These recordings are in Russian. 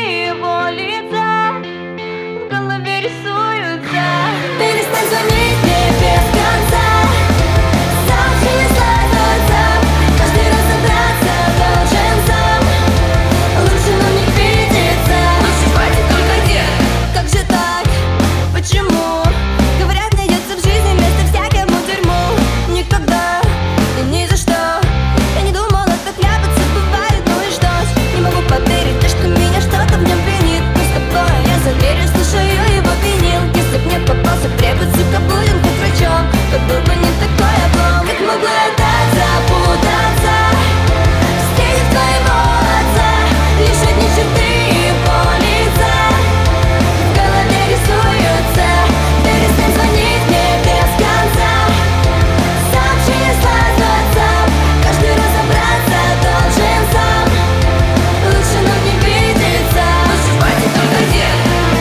его лица в голове рисуются. Перестань звонить мне без конца, сообщения слать в WhatsApp. Каждый раз собраться должен сам. Лучше нам не видеться. Лучше хватит только дед. Как же так? Почему? Говорят, найдется в жизни место всякому дерьму. Никогда и ни за что я не думала, так ляпаться бывает, ну и что ж. Не могу поверить, то, что меня что-то в нем винит. Но с тобой я заверю, слушаю его винил. Если б мне попался препод, сука, будем как врачом, то был бы не такой облом. Как могла я так запутаться, встретив твоего отца? Лишь одни черты его лица в голове рисуются. Перестань звонить мне без конца, сообщения слать в WhatsApp. Каждый раз собраться должен сам. Лучше нам не видеться. Лучше хватит только дед.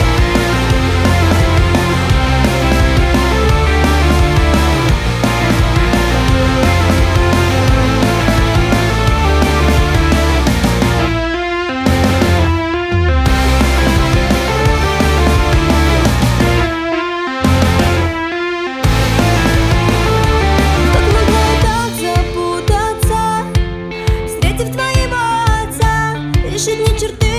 Как могла я так запутаться, встретив твоего отца? Лишь одни черты